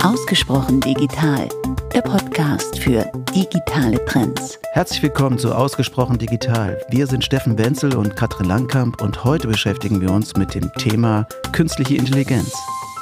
Ausgesprochen digital, der Podcast für digitale Trends. Herzlich willkommen zu Ausgesprochen digital. Wir sind Steffen Wenzel und Katrin Langkamp und heute beschäftigen wir uns mit dem Thema künstliche Intelligenz.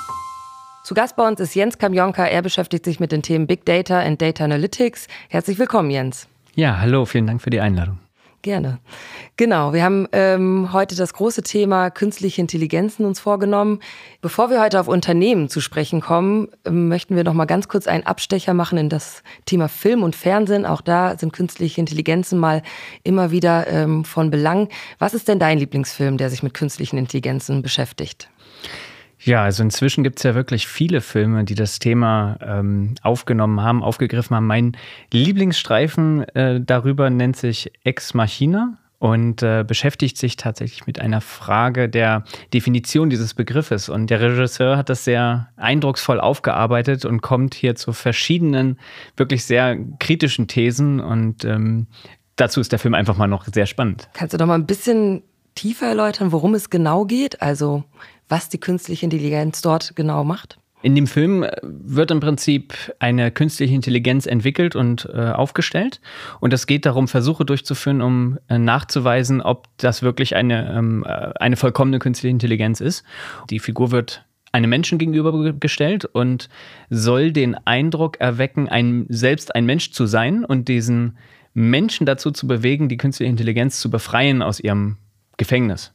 Zu Gast bei uns ist Jens Kamionka. Er beschäftigt sich mit den Themen Big Data and Data Analytics. Herzlich willkommen, Jens. Ja, hallo, vielen Dank für die Einladung. Gerne. Genau, wir haben heute das große Thema künstliche Intelligenzen uns vorgenommen. Bevor wir heute auf Unternehmen zu sprechen kommen, möchten wir noch mal ganz kurz einen Abstecher machen in das Thema Film und Fernsehen. Auch da sind künstliche Intelligenzen mal immer wieder von Belang. Was ist denn dein Lieblingsfilm, der sich mit künstlichen Intelligenzen beschäftigt? Ja, also inzwischen gibt es ja wirklich viele Filme, die das Thema aufgegriffen haben. Mein Lieblingsstreifen darüber nennt sich Ex Machina und beschäftigt sich tatsächlich mit einer Frage der Definition dieses Begriffes. Und der Regisseur hat das sehr eindrucksvoll aufgearbeitet und kommt hier zu verschiedenen, wirklich sehr kritischen Thesen. Und dazu ist der Film einfach mal noch sehr spannend. Kannst du doch mal ein bisschen tiefer erläutern, worum es genau geht? Also was die künstliche Intelligenz dort genau macht? In dem Film wird im Prinzip eine künstliche Intelligenz entwickelt und aufgestellt. Und es geht darum, Versuche durchzuführen, um nachzuweisen, ob das wirklich eine vollkommene künstliche Intelligenz ist. Die Figur wird einem Menschen gegenübergestellt und soll den Eindruck erwecken, selbst ein Mensch zu sein und diesen Menschen dazu zu bewegen, die künstliche Intelligenz zu befreien aus ihrem Gefängnis.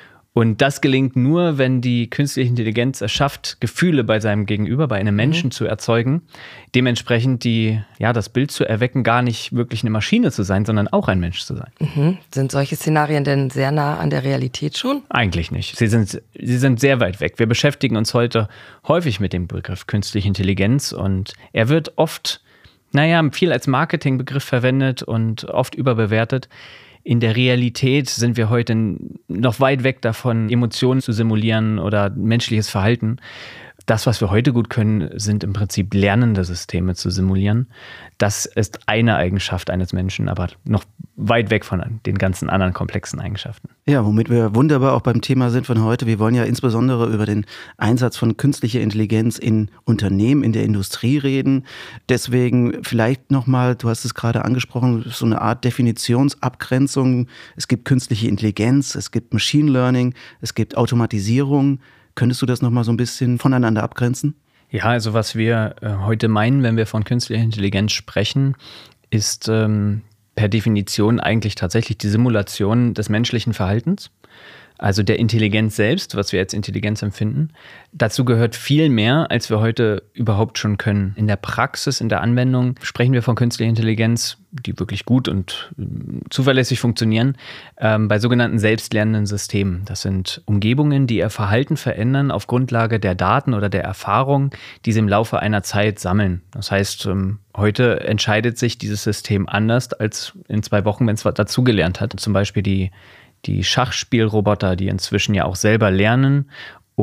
Und das gelingt nur, wenn die künstliche Intelligenz es schafft, Gefühle bei seinem Gegenüber, bei einem Menschen zu erzeugen. Dementsprechend das Bild zu erwecken, gar nicht wirklich eine Maschine zu sein, sondern auch ein Mensch zu sein. Mhm. Sind solche Szenarien denn sehr nah an der Realität schon? Eigentlich nicht. Sie sind sehr weit weg. Wir beschäftigen uns heute häufig mit dem Begriff künstliche Intelligenz und er wird oft, viel als Marketingbegriff verwendet und oft überbewertet. In der Realität sind wir heute noch weit weg davon, Emotionen zu simulieren oder menschliches Verhalten. Das, was wir heute gut können, sind im Prinzip lernende Systeme zu simulieren. Das ist eine Eigenschaft eines Menschen, aber noch weit weg von den ganzen anderen komplexen Eigenschaften. Ja, womit wir wunderbar auch beim Thema sind von heute. Wir wollen ja insbesondere über den Einsatz von künstlicher Intelligenz in Unternehmen, in der Industrie reden. Deswegen vielleicht nochmal, du hast es gerade angesprochen, so eine Art Definitionsabgrenzung. Es gibt künstliche Intelligenz, es gibt Machine Learning, es gibt Automatisierung. Könntest du das nochmal so ein bisschen voneinander abgrenzen? Ja, also was wir heute meinen, wenn wir von künstlicher Intelligenz sprechen, ist per Definition eigentlich tatsächlich die Simulation des menschlichen Verhaltens, also der Intelligenz selbst, was wir als Intelligenz empfinden. Dazu gehört viel mehr, als wir heute überhaupt schon können. In der Praxis, in der Anwendung sprechen wir von künstlicher Intelligenz, die wirklich gut und zuverlässig funktionieren, bei sogenannten selbstlernenden Systemen. Das sind Umgebungen, die ihr Verhalten verändern auf Grundlage der Daten oder der Erfahrung, die sie im Laufe einer Zeit sammeln. Das heißt, heute entscheidet sich dieses System anders als in 2 Wochen, wenn es dazugelernt hat. Zum Beispiel die Schachspielroboter, die inzwischen ja auch selber lernen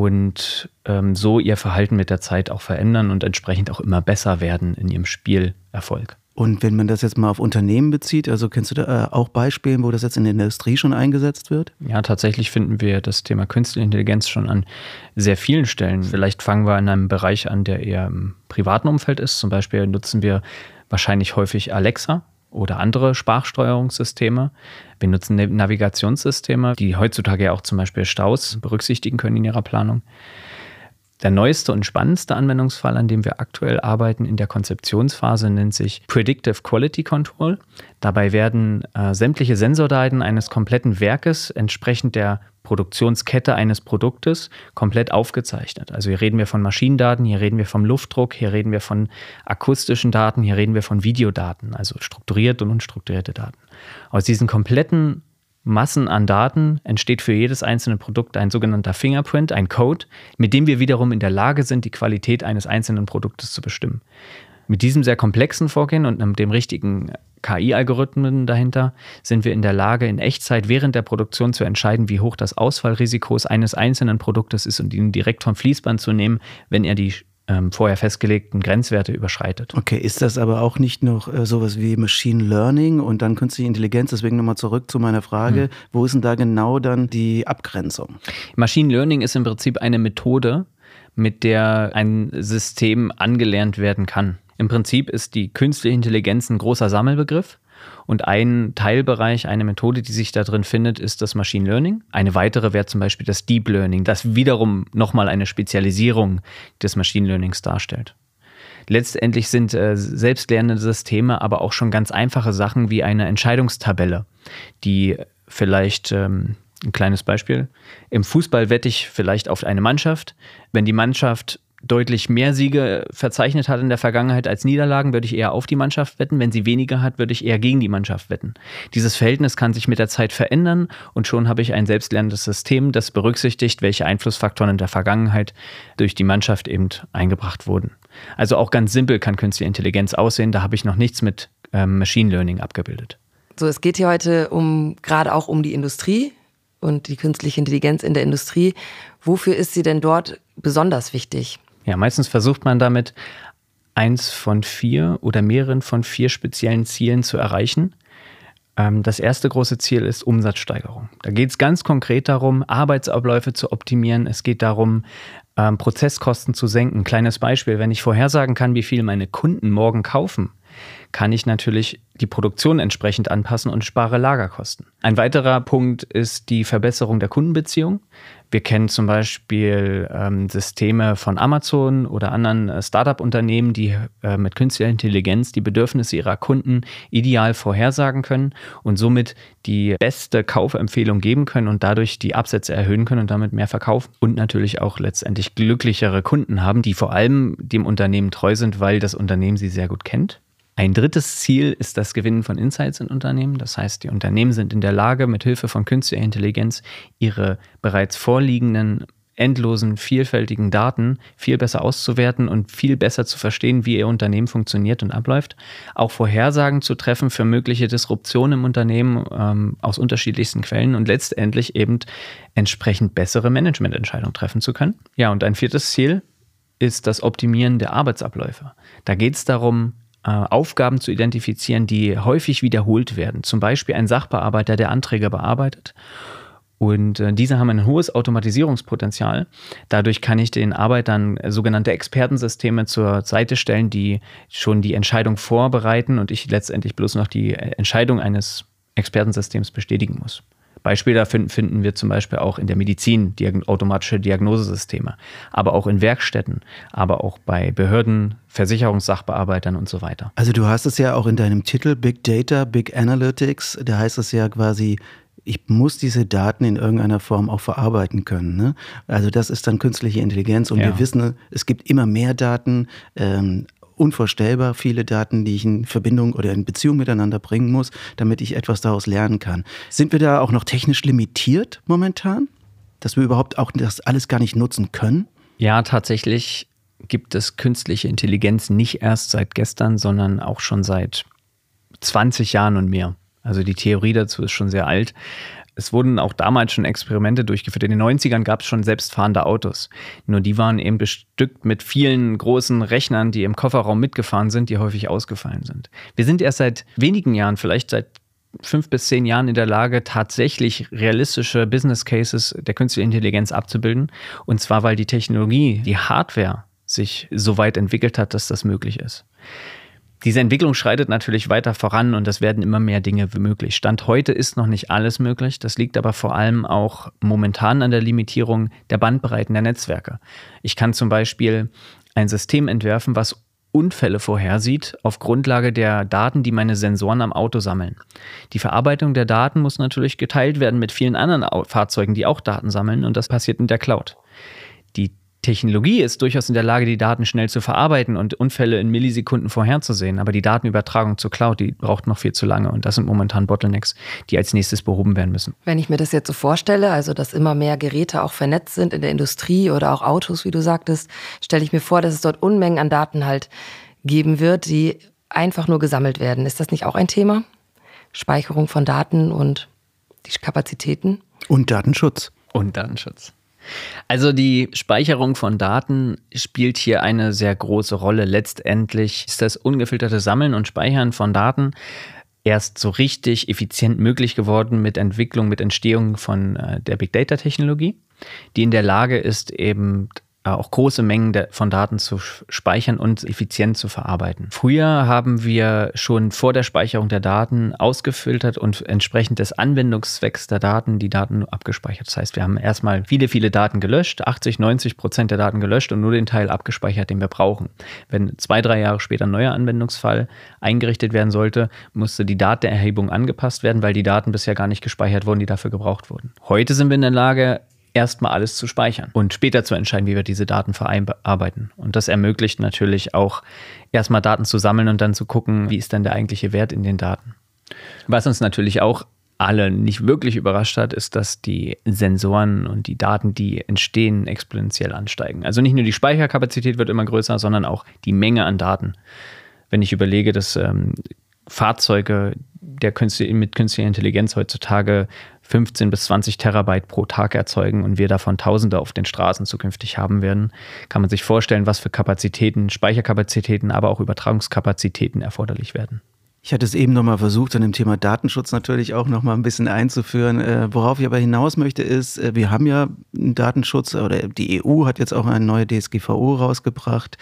und so ihr Verhalten mit der Zeit auch verändern und entsprechend auch immer besser werden in ihrem Spielerfolg. Und wenn man das jetzt mal auf Unternehmen bezieht, also kennst du da auch Beispiele, wo das jetzt in der Industrie schon eingesetzt wird? Ja, tatsächlich finden wir das Thema künstliche Intelligenz schon an sehr vielen Stellen. Vielleicht fangen wir in einem Bereich an, der eher im privaten Umfeld ist. Zum Beispiel nutzen wir wahrscheinlich häufig Alexa oder andere Sprachsteuerungssysteme. Wir nutzen Navigationssysteme, die heutzutage ja auch zum Beispiel Staus berücksichtigen können in ihrer Planung. Der neueste und spannendste Anwendungsfall, an dem wir aktuell arbeiten in der Konzeptionsphase, nennt sich Predictive Quality Control. Dabei werden sämtliche Sensordaten eines kompletten Werkes entsprechend der Produktionskette eines Produktes komplett aufgezeichnet. Also hier reden wir von Maschinendaten, hier reden wir vom Luftdruck, hier reden wir von akustischen Daten, hier reden wir von Videodaten, also strukturierte und unstrukturierte Daten. Aus diesen kompletten Massen an Daten entsteht für jedes einzelne Produkt ein sogenannter Fingerprint, ein Code, mit dem wir wiederum in der Lage sind, die Qualität eines einzelnen Produktes zu bestimmen. Mit diesem sehr komplexen Vorgehen und dem richtigen KI-Algorithmen dahinter sind wir in der Lage, in Echtzeit während der Produktion zu entscheiden, wie hoch das Ausfallrisiko eines einzelnen Produktes ist und ihn direkt vom Fließband zu nehmen, wenn er die vorher festgelegten Grenzwerte überschreitet. Okay, ist das aber auch nicht noch sowas wie Machine Learning und dann künstliche Intelligenz? Deswegen nochmal zurück zu meiner Frage. Wo ist denn da genau dann die Abgrenzung? Machine Learning ist im Prinzip eine Methode, mit der ein System angelernt werden kann. Im Prinzip ist die künstliche Intelligenz ein großer Sammelbegriff und ein Teilbereich, eine Methode, die sich da drin findet, ist das Machine Learning. Eine weitere wäre zum Beispiel das Deep Learning, das wiederum nochmal eine Spezialisierung des Machine Learnings darstellt. Letztendlich sind selbstlernende Systeme aber auch schon ganz einfache Sachen wie eine Entscheidungstabelle, die vielleicht, ein kleines Beispiel, im Fußball wette ich vielleicht auf eine Mannschaft. Wenn die Mannschaft deutlich mehr Siege verzeichnet hat in der Vergangenheit als Niederlagen, würde ich eher auf die Mannschaft wetten. Wenn sie weniger hat, würde ich eher gegen die Mannschaft wetten. Dieses Verhältnis kann sich mit der Zeit verändern und schon habe ich ein selbstlernendes System, das berücksichtigt, welche Einflussfaktoren in der Vergangenheit durch die Mannschaft eben eingebracht wurden. Also auch ganz simpel kann künstliche Intelligenz aussehen. Da habe ich noch nichts mit Machine Learning abgebildet. So, es geht hier heute gerade auch um die Industrie und die künstliche Intelligenz in der Industrie. Wofür ist sie denn dort besonders wichtig? Ja, meistens versucht man damit, eins von 4 oder mehreren von 4 speziellen Zielen zu erreichen. Das erste große Ziel ist Umsatzsteigerung. Da geht es ganz konkret darum, Arbeitsabläufe zu optimieren. Es geht darum, Prozesskosten zu senken. Kleines Beispiel, wenn ich vorhersagen kann, wie viel meine Kunden morgen kaufen, kann ich natürlich die Produktion entsprechend anpassen und spare Lagerkosten. Ein weiterer Punkt ist die Verbesserung der Kundenbeziehung. Wir kennen zum Beispiel Systeme von Amazon oder anderen Startup-Unternehmen, die mit künstlicher Intelligenz die Bedürfnisse ihrer Kunden ideal vorhersagen können und somit die beste Kaufempfehlung geben können und dadurch die Absätze erhöhen können und damit mehr verkaufen und natürlich auch letztendlich glücklichere Kunden haben, die vor allem dem Unternehmen treu sind, weil das Unternehmen sie sehr gut kennt. Ein drittes Ziel ist das Gewinnen von Insights in Unternehmen. Das heißt, die Unternehmen sind in der Lage, mit Hilfe von künstlicher Intelligenz ihre bereits vorliegenden, endlosen, vielfältigen Daten viel besser auszuwerten und viel besser zu verstehen, wie ihr Unternehmen funktioniert und abläuft. Auch Vorhersagen zu treffen für mögliche Disruptionen im Unternehmen aus unterschiedlichsten Quellen und letztendlich eben entsprechend bessere Managemententscheidungen treffen zu können. Ja, und ein viertes Ziel ist das Optimieren der Arbeitsabläufe. Da geht es darum, Aufgaben zu identifizieren, die häufig wiederholt werden. Zum Beispiel ein Sachbearbeiter, der Anträge bearbeitet. Und diese haben ein hohes Automatisierungspotenzial. Dadurch kann ich den Arbeitern sogenannte Expertensysteme zur Seite stellen, die schon die Entscheidung vorbereiten und ich letztendlich bloß noch die Entscheidung eines Expertensystems bestätigen muss. Beispiele dafür finden wir zum Beispiel auch in der Medizin, automatische Diagnosesysteme, aber auch in Werkstätten, aber auch bei Behörden, Versicherungssachbearbeitern und so weiter. Also du hast es ja auch in deinem Titel Big Data, Big Analytics, da heißt es ja quasi, ich muss diese Daten in irgendeiner Form auch verarbeiten können. Ne? Also das ist dann künstliche Intelligenz und wir wissen, es gibt immer mehr Daten, unvorstellbar viele Daten, die ich in Verbindung oder in Beziehung miteinander bringen muss, damit ich etwas daraus lernen kann. Sind wir da auch noch technisch limitiert momentan, dass wir überhaupt auch das alles gar nicht nutzen können? Ja, tatsächlich gibt es künstliche Intelligenz nicht erst seit gestern, sondern auch schon seit 20 Jahren und mehr. Also die Theorie dazu ist schon sehr alt. Es wurden auch damals schon Experimente durchgeführt. In den 90ern gab es schon selbstfahrende Autos. Nur die waren eben bestückt mit vielen großen Rechnern, die im Kofferraum mitgefahren sind, die häufig ausgefallen sind. Wir sind erst seit wenigen Jahren, vielleicht seit 5 bis 10 Jahren in der Lage, tatsächlich realistische Business Cases der künstlichen Intelligenz abzubilden. Und zwar, weil die Technologie, die Hardware sich so weit entwickelt hat, dass das möglich ist. Diese Entwicklung schreitet natürlich weiter voran und es werden immer mehr Dinge möglich. Stand heute ist noch nicht alles möglich. Das liegt aber vor allem auch momentan an der Limitierung der Bandbreiten der Netzwerke. Ich kann zum Beispiel ein System entwerfen, was Unfälle vorhersieht auf Grundlage der Daten, die meine Sensoren am Auto sammeln. Die Verarbeitung der Daten muss natürlich geteilt werden mit vielen anderen Fahrzeugen, die auch Daten sammeln und das passiert in der Cloud. Die Technologie ist durchaus in der Lage, die Daten schnell zu verarbeiten und Unfälle in Millisekunden vorherzusehen. Aber die Datenübertragung zur Cloud, die braucht noch viel zu lange. Und das sind momentan Bottlenecks, die als nächstes behoben werden müssen. Wenn ich mir das jetzt so vorstelle, also dass immer mehr Geräte auch vernetzt sind in der Industrie oder auch Autos, wie du sagtest, stelle ich mir vor, dass es dort Unmengen an Daten halt geben wird, die einfach nur gesammelt werden. Ist das nicht auch ein Thema? Speicherung von Daten und die Kapazitäten? Und Datenschutz. Und Datenschutz. Also die Speicherung von Daten spielt hier eine sehr große Rolle. Letztendlich ist das ungefilterte Sammeln und Speichern von Daten erst so richtig effizient möglich geworden mit Entstehung von der Big Data Technologie, die in der Lage ist, eben auch große Mengen von Daten zu speichern und effizient zu verarbeiten. Früher haben wir schon vor der Speicherung der Daten ausgefiltert und entsprechend des Anwendungszwecks der Daten die Daten abgespeichert. Das heißt, wir haben erstmal viele Daten gelöscht, 80-90% der Daten gelöscht und nur den Teil abgespeichert, den wir brauchen. Wenn 2-3 Jahre später ein neuer Anwendungsfall eingerichtet werden sollte, musste die Datenerhebung angepasst werden, weil die Daten bisher gar nicht gespeichert wurden, die dafür gebraucht wurden. Heute sind wir in der Lage, erstmal alles zu speichern und später zu entscheiden, wie wir diese Daten verarbeiten. Und das ermöglicht natürlich auch, erstmal Daten zu sammeln und dann zu gucken, wie ist dann der eigentliche Wert in den Daten. Was uns natürlich auch alle nicht wirklich überrascht hat, ist, dass die Sensoren und die Daten, die entstehen, exponentiell ansteigen. Also nicht nur die Speicherkapazität wird immer größer, sondern auch die Menge an Daten. Wenn ich überlege, dass Fahrzeuge mit künstlicher Intelligenz heutzutage 15 bis 20 Terabyte pro Tag erzeugen und wir davon Tausende auf den Straßen zukünftig haben werden, kann man sich vorstellen, was für Kapazitäten, Speicherkapazitäten, aber auch Übertragungskapazitäten erforderlich werden. Ich hatte es eben nochmal versucht, an dem Thema Datenschutz natürlich auch nochmal ein bisschen einzuführen. Worauf ich aber hinaus möchte, ist, wir haben ja einen Datenschutz, oder die EU hat jetzt auch eine neue DSGVO rausgebracht,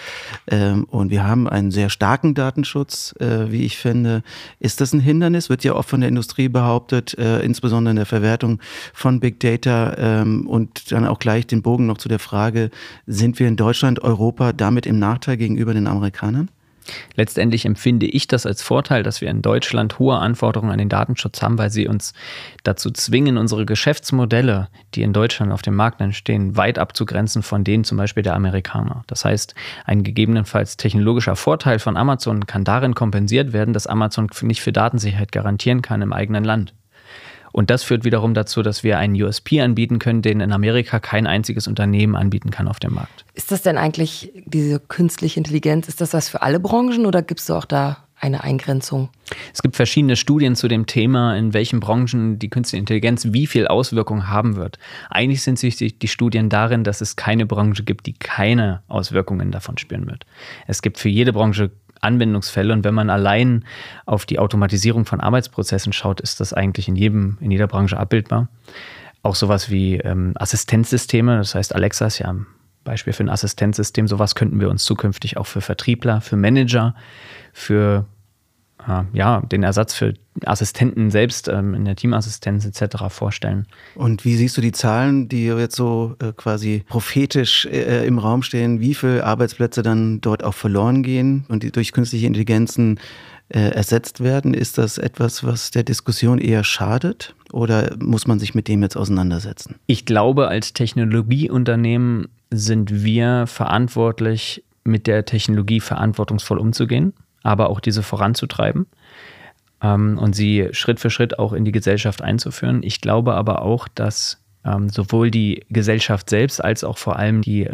und wir haben einen sehr starken Datenschutz, wie ich finde. Ist das ein Hindernis? Wird ja oft von der Industrie behauptet, insbesondere in der Verwertung von Big Data, und dann auch gleich den Bogen noch zu der Frage, sind wir in Deutschland, Europa damit im Nachteil gegenüber den Amerikanern? Letztendlich empfinde ich das als Vorteil, dass wir in Deutschland hohe Anforderungen an den Datenschutz haben, weil sie uns dazu zwingen, unsere Geschäftsmodelle, die in Deutschland auf dem Markt entstehen, weit abzugrenzen von denen zum Beispiel der Amerikaner. Das heißt, ein gegebenenfalls technologischer Vorteil von Amazon kann darin kompensiert werden, dass Amazon nicht für Datensicherheit garantieren kann im eigenen Land. Und das führt wiederum dazu, dass wir einen USP anbieten können, den in Amerika kein einziges Unternehmen anbieten kann auf dem Markt. Ist das denn eigentlich, diese künstliche Intelligenz, ist das was für alle Branchen oder gibt es auch da eine Eingrenzung? Es gibt verschiedene Studien zu dem Thema, in welchen Branchen die künstliche Intelligenz wie viel Auswirkungen haben wird. Eigentlich sind sich die Studien darin, dass es keine Branche gibt, die keine Auswirkungen davon spüren wird. Es gibt für jede Branche Anwendungsfälle und wenn man allein auf die Automatisierung von Arbeitsprozessen schaut, ist das eigentlich in jeder Branche abbildbar. Auch sowas wie Assistenzsysteme, das heißt Alexa ist ja ein Beispiel für ein Assistenzsystem, sowas könnten wir uns zukünftig auch für Vertriebler, für Manager, für den Ersatz für Assistenten selbst in der Teamassistenz etc. vorstellen. Und wie siehst du die Zahlen, die jetzt so quasi prophetisch im Raum stehen, wie viele Arbeitsplätze dann dort auch verloren gehen und die durch künstliche Intelligenzen ersetzt werden? Ist das etwas, was der Diskussion eher schadet oder muss man sich mit dem jetzt auseinandersetzen? Ich glaube, als Technologieunternehmen sind wir verantwortlich, mit der Technologie verantwortungsvoll umzugehen, aber auch diese voranzutreiben und sie Schritt für Schritt auch in die Gesellschaft einzuführen. Ich glaube aber auch, dass sowohl die Gesellschaft selbst als auch vor allem die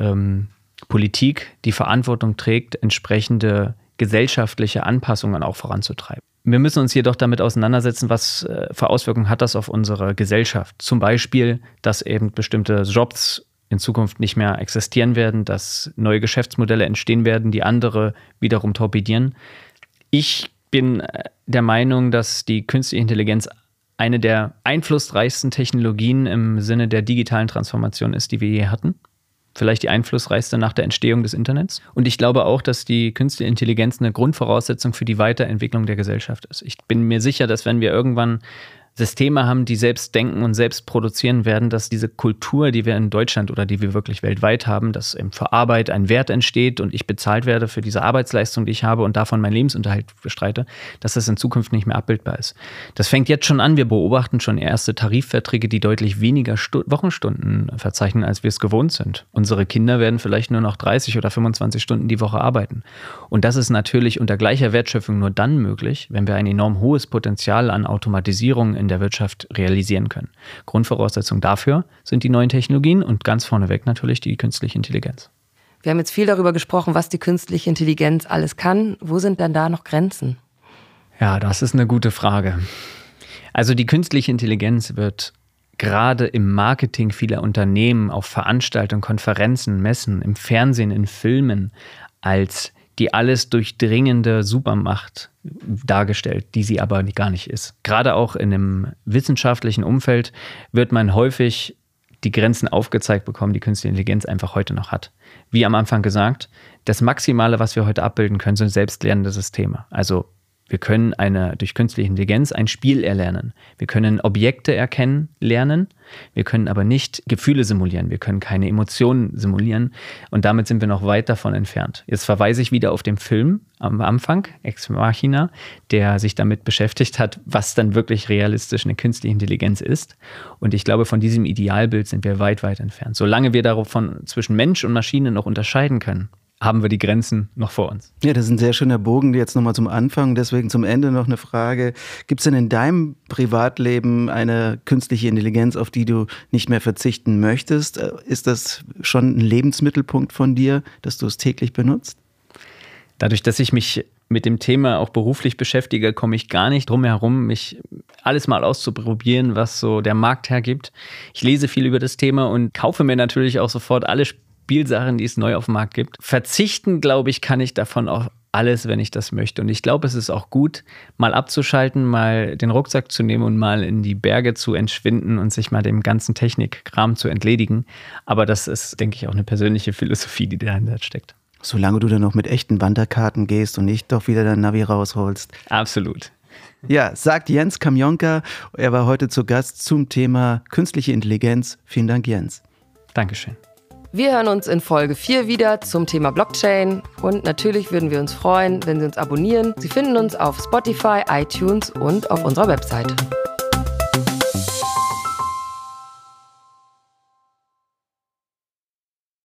Politik die Verantwortung trägt, entsprechende gesellschaftliche Anpassungen auch voranzutreiben. Wir müssen uns jedoch damit auseinandersetzen, was für Auswirkungen hat das auf unsere Gesellschaft. Zum Beispiel, dass eben bestimmte Jobs in Zukunft nicht mehr existieren werden, dass neue Geschäftsmodelle entstehen werden, die andere wiederum torpedieren. Ich bin der Meinung, dass die künstliche Intelligenz eine der einflussreichsten Technologien im Sinne der digitalen Transformation ist, die wir je hatten. Vielleicht die einflussreichste nach der Entstehung des Internets. Und ich glaube auch, dass die künstliche Intelligenz eine Grundvoraussetzung für die Weiterentwicklung der Gesellschaft ist. Ich bin mir sicher, dass wenn wir irgendwann Systeme haben, die selbst denken und selbst produzieren werden, dass diese Kultur, die wir in Deutschland oder die wir wirklich weltweit haben, dass eben für Arbeit ein Wert entsteht und ich bezahlt werde für diese Arbeitsleistung, die ich habe und davon meinen Lebensunterhalt bestreite, dass das in Zukunft nicht mehr abbildbar ist. Das fängt jetzt schon an. Wir beobachten schon erste Tarifverträge, die deutlich weniger Wochenstunden verzeichnen, als wir es gewohnt sind. Unsere Kinder werden vielleicht nur noch 30 oder 25 Stunden die Woche arbeiten. Und das ist natürlich unter gleicher Wertschöpfung nur dann möglich, wenn wir ein enorm hohes Potenzial an Automatisierung in der Wirtschaft realisieren können. Grundvoraussetzung dafür sind die neuen Technologien und ganz vorneweg natürlich die künstliche Intelligenz. Wir haben jetzt viel darüber gesprochen, was die künstliche Intelligenz alles kann. Wo sind denn da noch Grenzen? Ja, das ist eine gute Frage. Also die künstliche Intelligenz wird gerade im Marketing vieler Unternehmen, auf Veranstaltungen, Konferenzen, Messen, im Fernsehen, in Filmen als die alles durchdringende Supermacht dargestellt, die sie aber gar nicht ist. Gerade auch in einem wissenschaftlichen Umfeld wird man häufig die Grenzen aufgezeigt bekommen, die künstliche Intelligenz einfach heute noch hat. Wie am Anfang gesagt, das Maximale, was wir heute abbilden können, sind selbstlernende Systeme. Also wir können durch künstliche Intelligenz ein Spiel erlernen. Wir können Objekte erkennen, lernen. Wir können aber nicht Gefühle simulieren. Wir können keine Emotionen simulieren. Und damit sind wir noch weit davon entfernt. Jetzt verweise ich wieder auf den Film am Anfang, Ex Machina, der sich damit beschäftigt hat, was dann wirklich realistisch eine künstliche Intelligenz ist. Und ich glaube, von diesem Idealbild sind wir weit, weit entfernt. Solange wir davon zwischen Mensch und Maschine noch unterscheiden können, haben wir die Grenzen noch vor uns. Ja, das ist ein sehr schöner Bogen jetzt nochmal zum Anfang. Deswegen zum Ende noch eine Frage. Gibt es denn in deinem Privatleben eine künstliche Intelligenz, auf die du nicht mehr verzichten möchtest? Ist das schon ein Lebensmittelpunkt von dir, dass du es täglich benutzt? Dadurch, dass ich mich mit dem Thema auch beruflich beschäftige, komme ich gar nicht drum herum, mich alles mal auszuprobieren, was so der Markt hergibt. Ich lese viel über das Thema und kaufe mir natürlich auch sofort alle Spielsachen, die es neu auf dem Markt gibt. Verzichten, glaube ich, kann ich davon auf alles, wenn ich das möchte. Und ich glaube, es ist auch gut, mal abzuschalten, mal den Rucksack zu nehmen und mal in die Berge zu entschwinden und sich mal dem ganzen Technikkram zu entledigen. Aber das ist, denke ich, auch eine persönliche Philosophie, die dahinter steckt. Solange du dann noch mit echten Wanderkarten gehst und nicht doch wieder dein Navi rausholst. Absolut. Ja, sagt Jens Kamionka. Er war heute zu Gast zum Thema künstliche Intelligenz. Vielen Dank, Jens. Dankeschön. Wir hören uns in Folge 4 wieder zum Thema Blockchain und natürlich würden wir uns freuen, wenn Sie uns abonnieren. Sie finden uns auf Spotify, iTunes und auf unserer Webseite.